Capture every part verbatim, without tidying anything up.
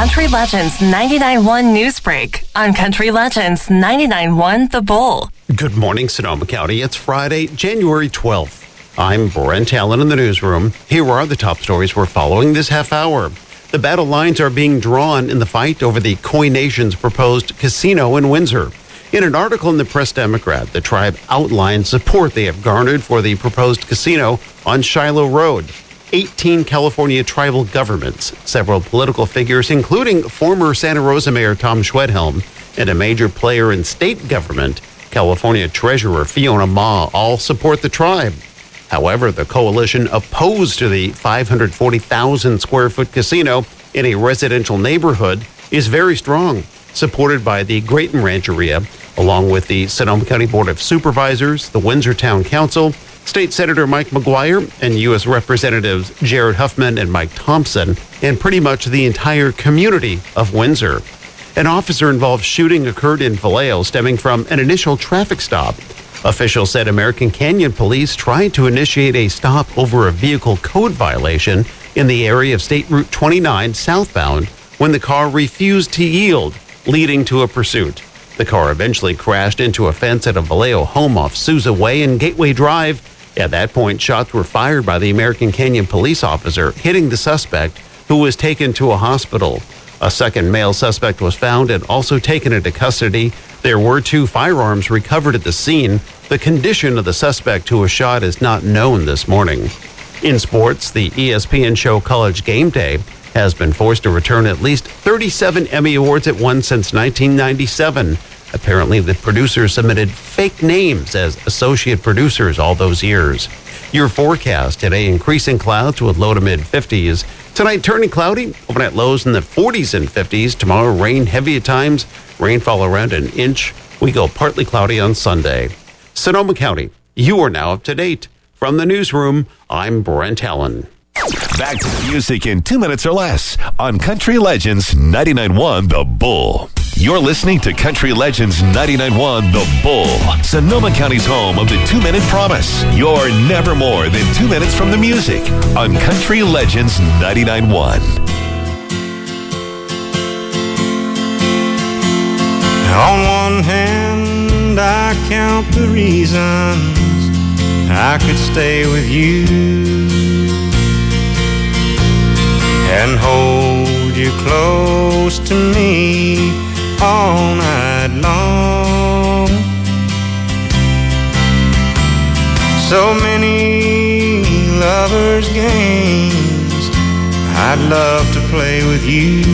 Country Legends ninety-nine point one News Break on Country Legends ninety-nine point one The Bull. Good morning, Sonoma County. It's Friday, January twelfth. I'm Brent Allen in the newsroom. Here are the top stories we're following this half hour. The battle lines are being drawn in the fight over the Koi Nation's proposed casino in Windsor. In an article in the Press-Democrat, the tribe outlined support they have garnered for the proposed casino on Shiloh Road. eighteen California tribal governments, several political figures, including former Santa Rosa Mayor Tom Schwedhelm, and a major player in state government, California Treasurer Fiona Ma, all support the tribe. However, the coalition opposed to the five hundred forty thousand square foot casino in a residential neighborhood is very strong, supported by the Grayton Rancheria, along with the Sonoma County Board of Supervisors, the Windsor Town Council, State Senator Mike McGuire, and U S Representatives Jared Huffman and Mike Thompson, and pretty much the entire community of Windsor. An officer-involved shooting occurred in Vallejo stemming from an initial traffic stop. Officials said American Canyon Police tried to initiate a stop over a vehicle code violation in the area of State Route twenty-nine southbound when the car refused to yield, leading to a pursuit. The car eventually crashed into a fence at a Vallejo home off Sousa Way and Gateway Drive. At that point, shots were fired by the American Canyon police officer, hitting the suspect, who was taken to a hospital. A second male suspect was found and also taken into custody. There were two firearms recovered at the scene. The condition of the suspect who was shot is not known this morning. In sports, the E S P N show College Game Day has been forced to return at least thirty-seven Emmy Awards it won since nineteen ninety-seven. Apparently, the producers submitted fake names as associate producers all those years. Your forecast today: increasing clouds with low to mid fifties. Tonight, turning cloudy, overnight lows in the forties and fifties. Tomorrow, rain heavy at times, rainfall around an inch. We go partly cloudy on Sunday. Sonoma County, you are now up to date. From the newsroom, I'm Brent Allen. Back to the music in two minutes or less on Country Legends ninety-nine point one The Bull. You're listening to Country Legends ninety-nine point one The Bull, Sonoma County's home of the two-minute promise. You're never more than two minutes from the music on Country Legends ninety-nine point one. On one hand, I count the reasons I could stay with you and hold you close to me all night long. So many lovers' games I'd love to play with you.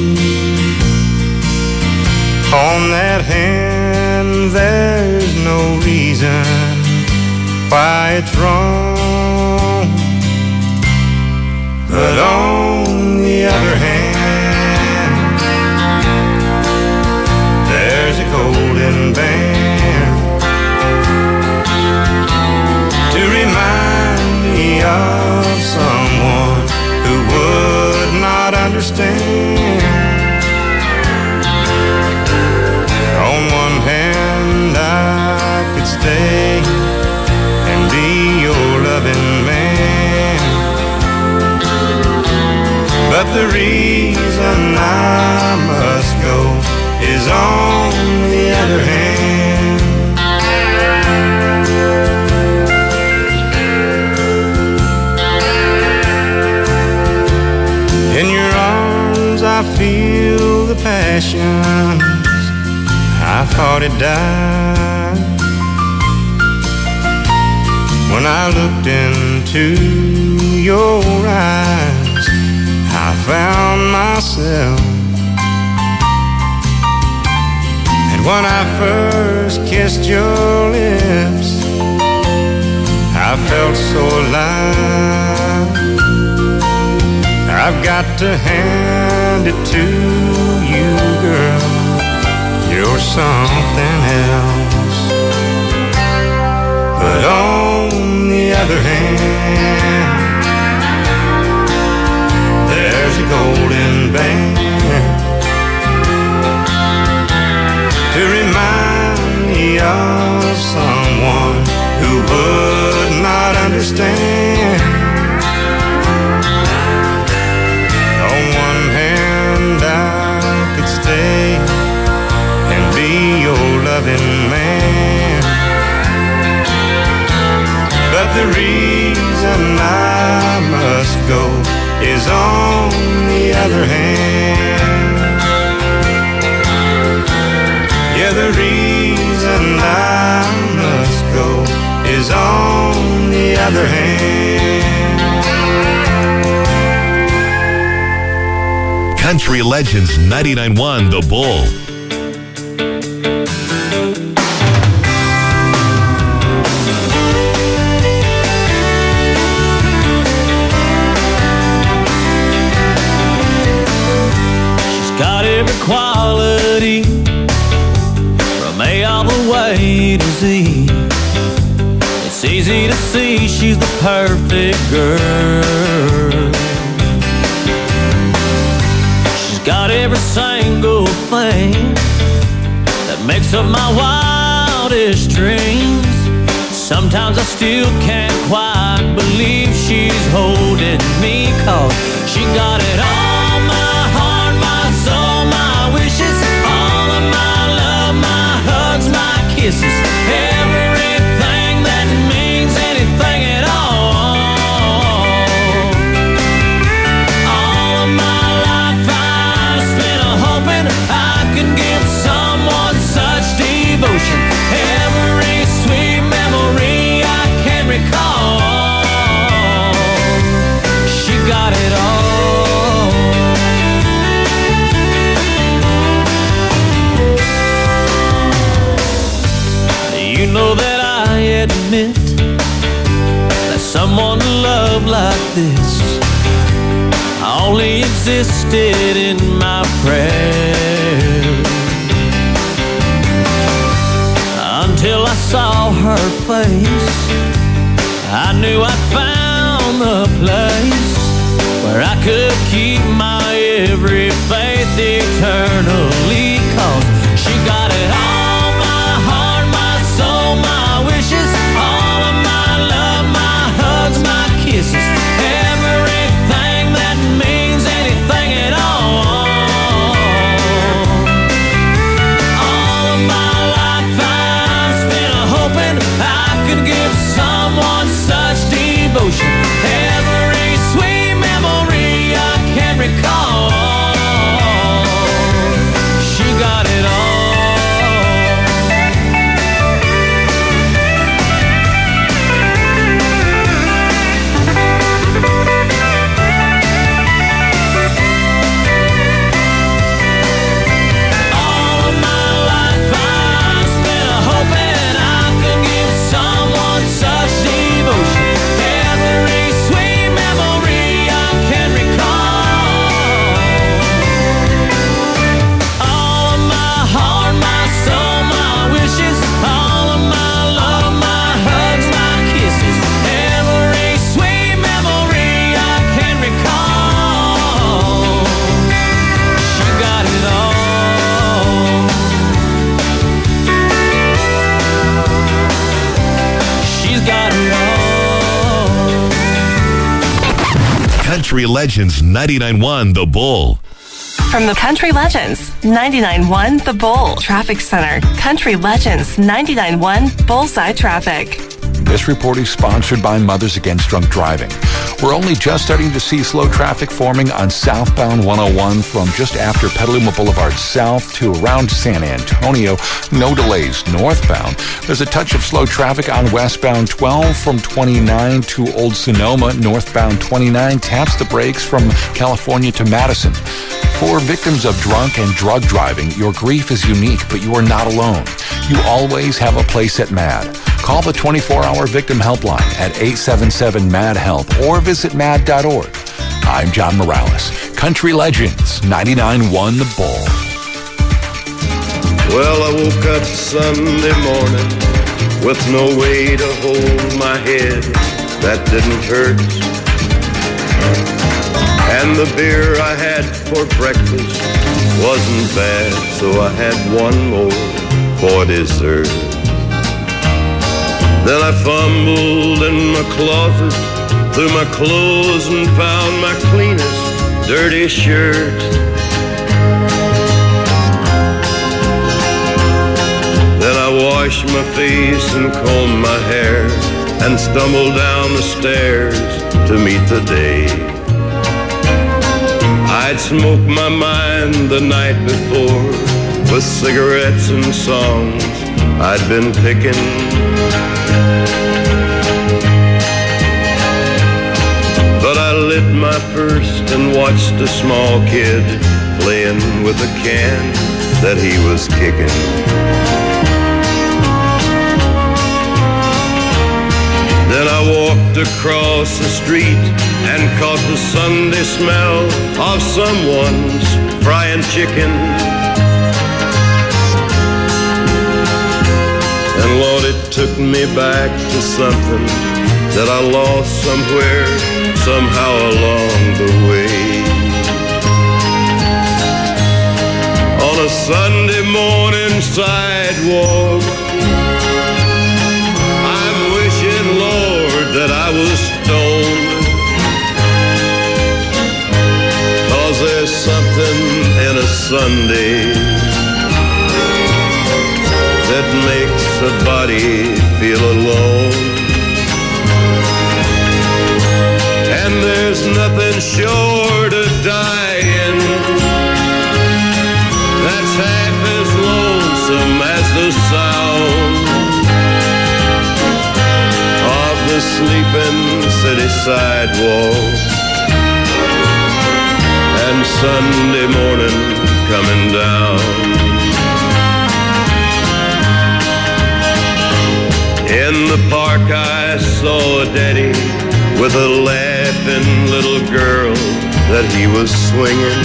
On that hand, there's no reason why it's wrong. But on the other hand, there's a golden band to remind me of someone who would not understand. On one hand, I could stay and be your loving man, but the reason I must go is on the other hand. In your arms I feel the passions I thought had died. When I looked into your eyes, I found myself. And when I first kissed your lips, I felt so alive. I've got to hand it to you, girl, you're something else. But on the other hand, there's a golden band to remind me of someone who would not understand. On one hand, I the reason I must go is on the other hand. Yeah, the reason I must go is on the other hand. Country Legends ninety-nine point one The Bull. Got every quality from A all the way to Z. It's easy to see she's the perfect girl. She's got every single thing that makes up my wildest dreams. Sometimes I still can't quite believe she's holding me, 'cause she got it all. All my wishes, all of my love, my hugs, my kisses, everything that means anything at all. All of my life I spent hoping I could give someone such devotion. Every sweet memory I can recall. She got it all. You know that I admit that someone to love like this only existed in my prayers, until I saw her face. I knew I'd found the place where I could keep my every faith eternally, 'cause she got it all. Everything that means anything at all. All of my life I've spent hoping I could give someone such devotion. Every sweet memory I can recall. She got it all. Country Legends ninety-nine point one The Bull. From the Country Legends ninety-nine point one The Bull Traffic Center, Country Legends ninety-nine point one Bullseye Traffic. This report is sponsored by Mothers Against Drunk Driving. We're only just starting to see slow traffic forming on southbound one oh one from just after Petaluma Boulevard South to around San Antonio. No delays northbound. There's a touch of slow traffic on westbound twelve from twenty-nine to Old Sonoma. Northbound twenty-nine taps the brakes from California to Madison. For victims of drunk and drug driving, your grief is unique, but you are not alone. You always have a place at MAD. Call the twenty-four hour victim helpline at eight seven seven M A D HELP or visit mad dot org. I'm John Morales. Country Legends ninety-nine point one The Bull. Well, I woke up Sunday morning with no way to hold my head. That didn't hurt. And the beer I had for breakfast wasn't bad, so I had one more for dessert. Then I fumbled in my closet through my clothes and found my cleanest dirty shirt. Then I washed my face and combed my hair and stumble down the stairs to meet the day. I'd smoke my mind the night before with cigarettes and songs I'd been picking. But I lit my first and watched a small kid playing with a can that he was kicking. Then I walked across the street and caught the Sunday smell of someone's frying chicken. And Lord, it took me back to something that I lost somewhere, somehow along the way. On a Sunday morning sidewalk, I'm wishing, Lord, that I was stoned. 'Cause there's something in a Sunday that makes a body feel alone. And there's nothing short of dying that's half as lonesome as the sound of the sleeping city sidewalk and Sunday morning coming down. In the park I saw a daddy with a laughing little girl that he was swinging.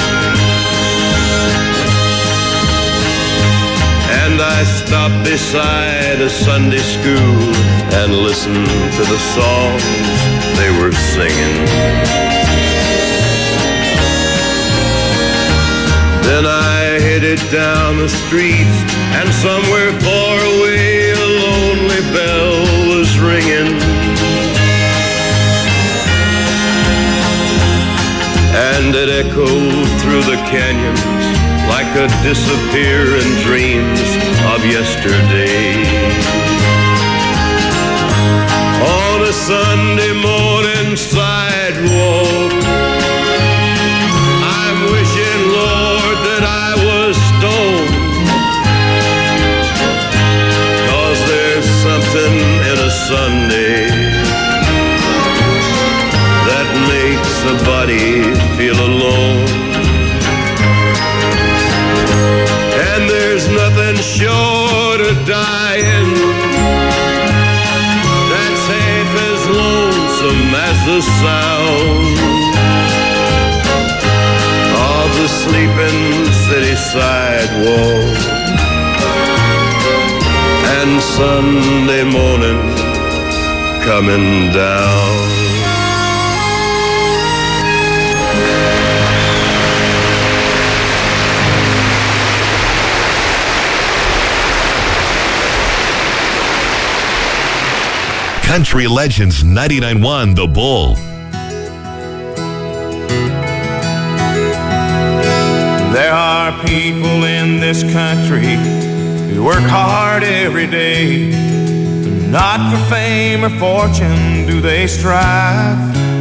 And I stopped beside a Sunday school and listened to the songs they were singing. Then I headed down the street, and somewhere far away a lonely bell was ringing. And it echoed through the canyons like a disappearing dreams of yesterday. On a Sunday morning sidewalk, I'm wishing, Lord, that I was stoned. 'Cause there's something in a Sunday that makes a body feel alone. And there's nothing short of dying that's half as lonesome as the sound of the sleeping city sidewalk and Sunday morning coming down. Country Legends ninety-nine point one The Bull. There are people in this country who work hard every day. Not for fame or fortune do they strive,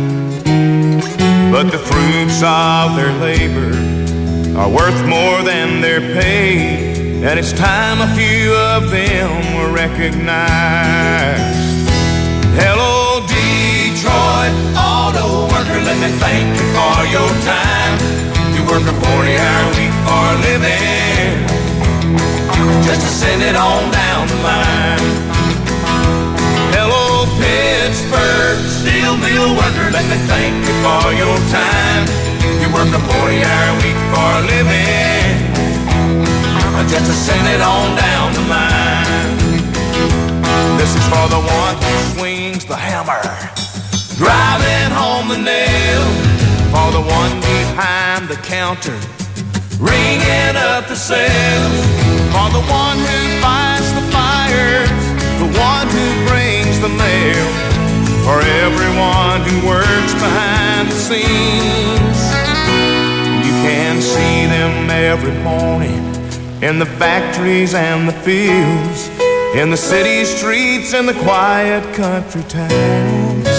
but the fruits of their labor are worth more than their pay. And it's time a few of them were recognized. Hello, Detroit auto worker, let me thank you for your time. You work a forty-hour week for a living, just to send it on down the line. Hello, Pittsburgh steel mill worker, let me thank you for your time. You work a forty-hour week for a living, just to send it on down the line. This is for the one who swings the hammer, driving home the nail. For the one behind the counter, ringing up the sales. For the one who fights the fires, the one who brings the mail. For everyone who works behind the scenes, you can see them every morning in the factories and the fields, in the city streets and the quiet country towns,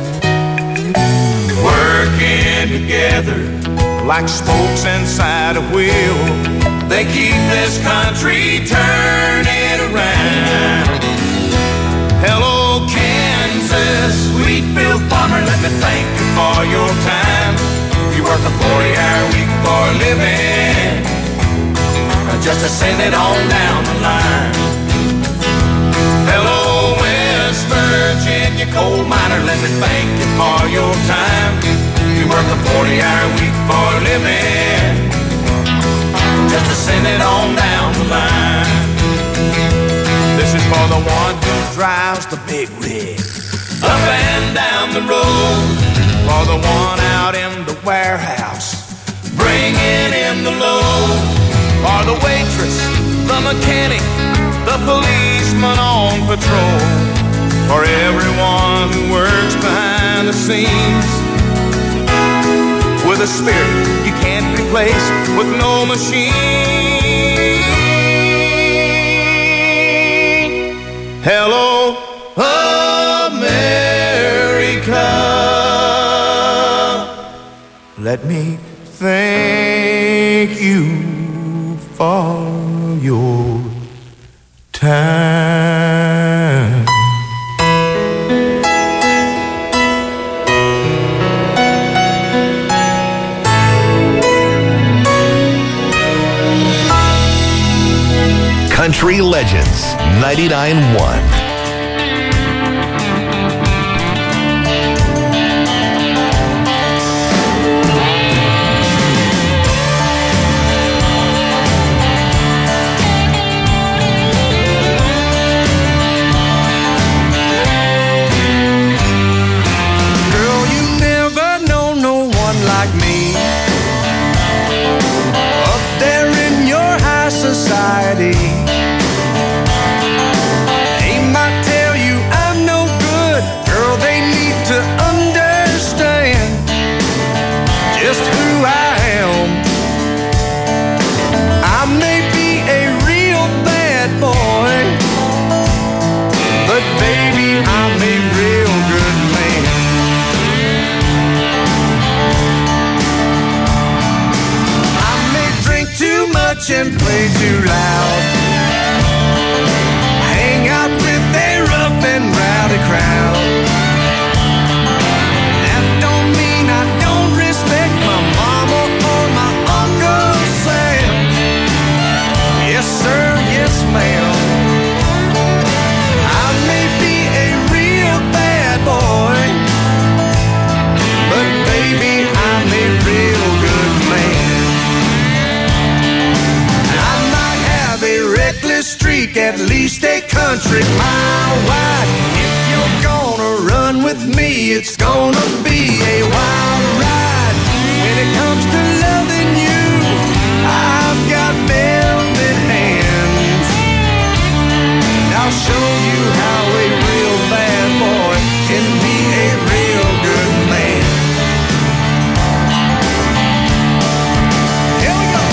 working together like spokes inside a wheel. They keep this country turning around. Hello, Kansas, Wheatfield farmer, let me thank you for your time. You work a forty-hour week for a living, just to send it on down the line. Hello, West Virginia coal miner, let me thank you for your time. You work a forty-hour week for a living, just to send it on down the line. This is for the one who drives the big rig up and down the road, for the one out in the warehouse bringing in the load, for the waitress, the mechanic, the policeman on patrol, for everyone who works behind the scenes with a spirit you can't replace with no machine. Hello, America, let me thank you for your time. Country Legends ninety-nine point one. Society, they might tell you I'm no good. Girl, they need to understand just who I am. I may be a real bad boy, but baby, I'm a real good man. I may drink too much and play too loud, hang out with a rough and rowdy crowd. That don't mean I don't respect my mama or my Uncle Sam. Yes sir, yes ma'am. I may be a real bad boy, but baby, I'm a real good man. Streak at least a country mile wide. If you're gonna run with me, it's gonna be a wild ride. When it comes to loving you, I've got velvet hands. I'll show you how a real bad boy can be a real good man. Here we go.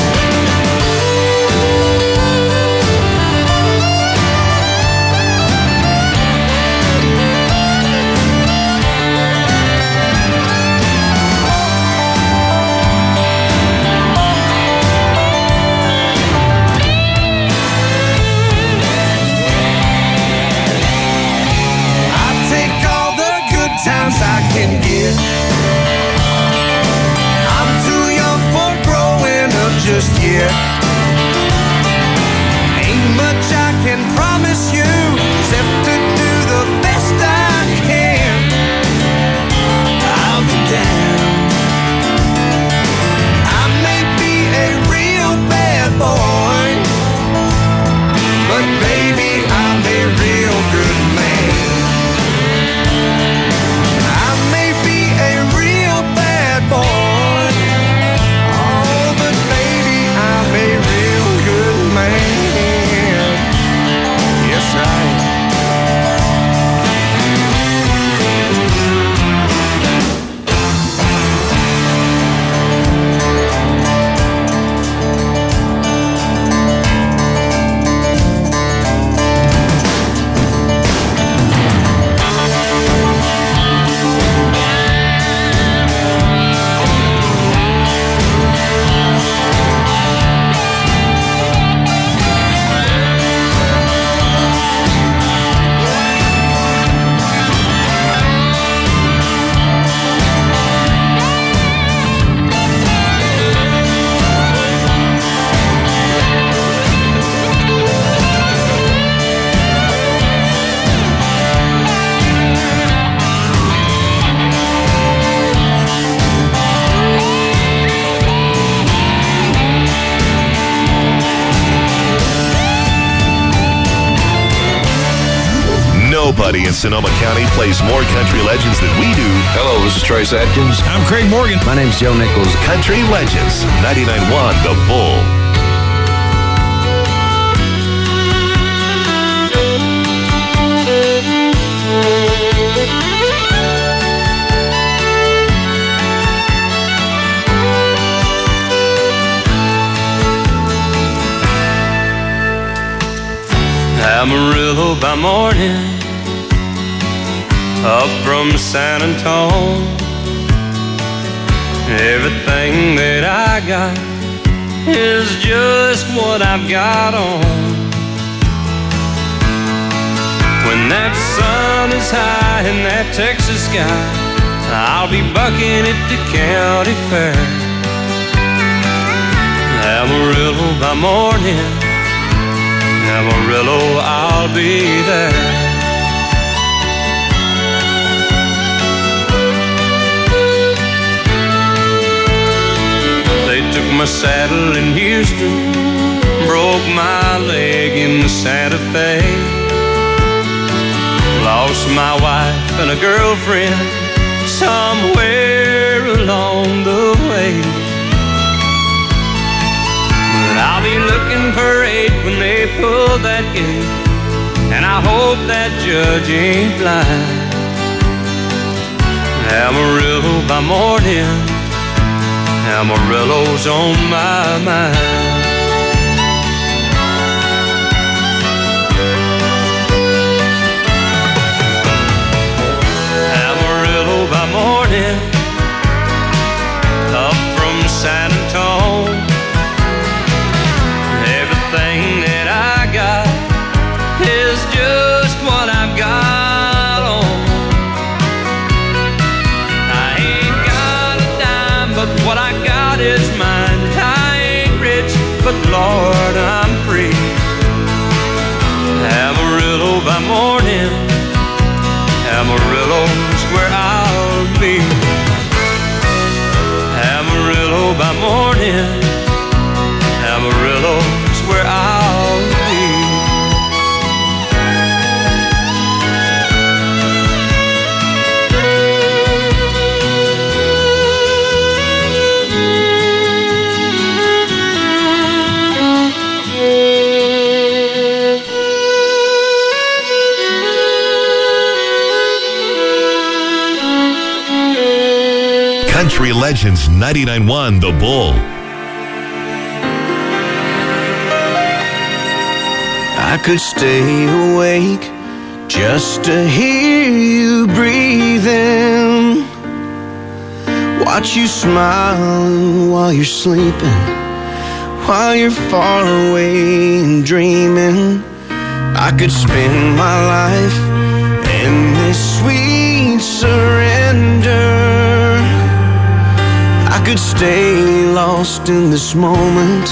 Nobody in Sonoma County plays more country legends than we do. Hello, this is Trace Atkins. I'm Craig Morgan. My name's Joe Nichols. Country Legends, ninety-nine point one The Bull. Amarillo by morning, up from San Antone. Everything that I got is just what I've got on. When that sun is high in that Texas sky, I'll be bucking at the county fair. Amarillo by morning, Amarillo, I'll be there. They took my saddle in Houston, broke my leg in Santa Fe, lost my wife and a girlfriend somewhere along the way. I'll be looking for eight when they pull that gate, and I hope that judge ain't blind. Amarillo by morning, Amarillo's on my mind. Amarillo by morning, up from San Antone. Everything that I got is just what I've got on. I ain't got a dime, but what I got is mine. I ain't rich, but Lord, I'm free. Amarillo by morning, Amarillo's where I'll be. Amarillo by morning, Amarillo's where I'll be. Country Legends, ninety-nine point one The Bull. I could stay awake just to hear you breathing, watch you smile while you're sleeping, while you're far away and dreaming. I could spend my life in this sweet surrender. I could stay lost in this moment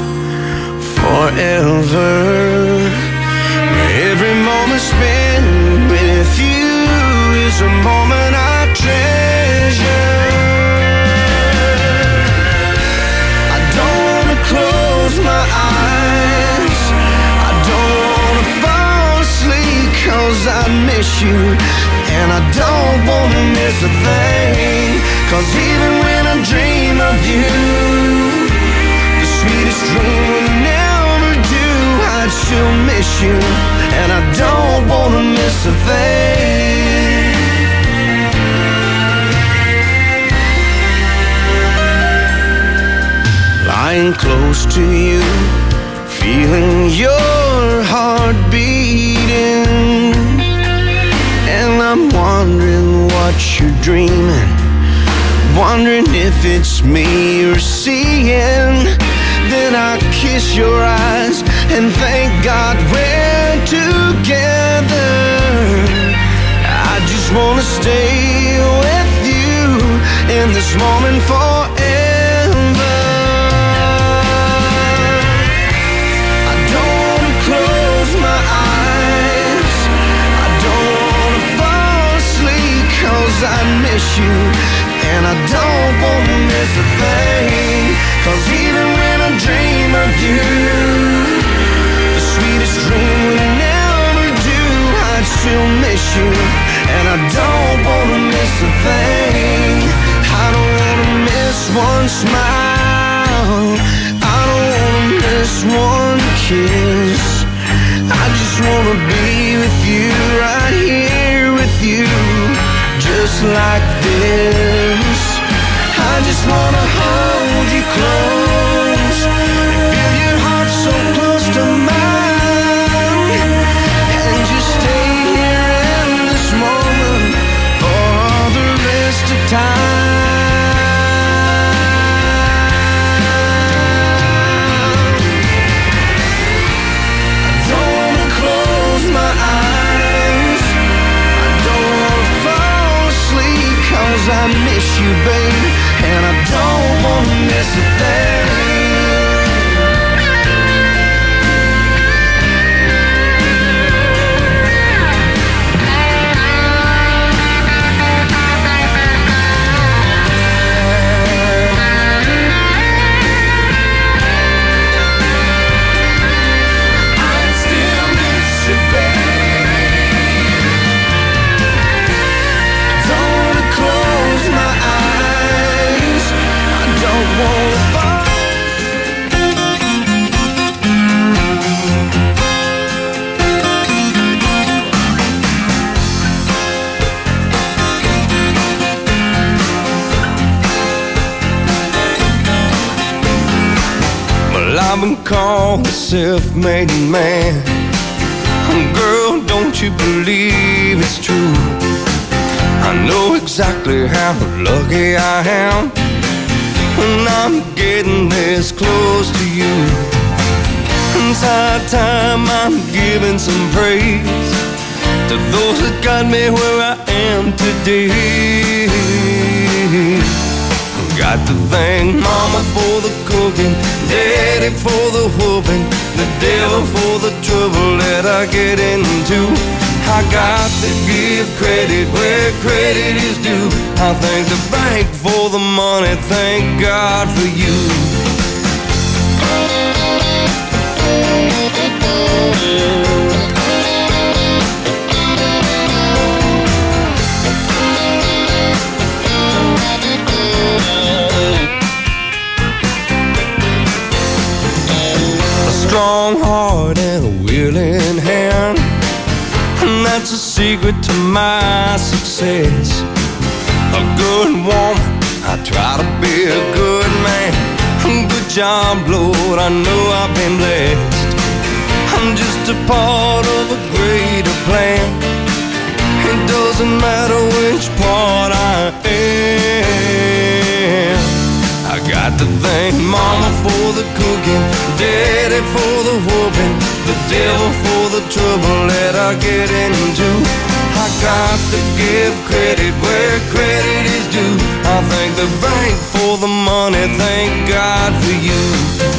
forever. Every moment spent with you is a moment I treasure. I don't wanna close my eyes, I don't wanna fall asleep, 'cause I miss you, and I don't wanna miss a thing. 'Cause even when I dream of you, the sweetest dream will never do. I'd still miss you, and I don't wanna miss a thing. Lying close to you, feeling your heart beating, and I'm wondering what you're dreaming, wondering if it's me you're seeing. Then I kiss your eyes and thank God we're together. I just wanna stay with you in this moment forever. I don't wanna close my eyes, I don't wanna fall asleep, 'cause I miss you, and I don't wanna miss a thing. 'Cause even when I dream of you, the sweetest dream will never do. I'd still miss I don't wanna miss a thing. I don't wanna miss one smile. I don't wanna miss one kiss. I just wanna be with you, right here with you, just like this. I just wanna hold you close, feel your heart so close to mine, and just stay here in this moment for all the rest of time. I don't wanna close my eyes, I don't wanna fall asleep, 'cause I miss you, babe, and I don't wanna miss a thing. I've been called a self-made man. Girl, don't you believe it's true? I know exactly how lucky I am when I'm getting this close to you. It's high time I'm giving some praise to those that got me where I am today. Got to thank Mama for the cooking, Daddy for the whooping, the devil for the trouble that I get into. I got to give credit where credit is due. I thank the bank for the money, thank God for you. Strong heart and a willing hand, and that's a secret to my success. A good woman, I try to be a good man. Good job, Lord, I know I've been blessed. I'm just a part of a greater plan. It doesn't matter which part I am. I got to thank Mama for the cooking, Daddy for the whooping, the devil for the trouble that I get into. I got to give credit where credit is due. I thank the bank for the money, thank God for you.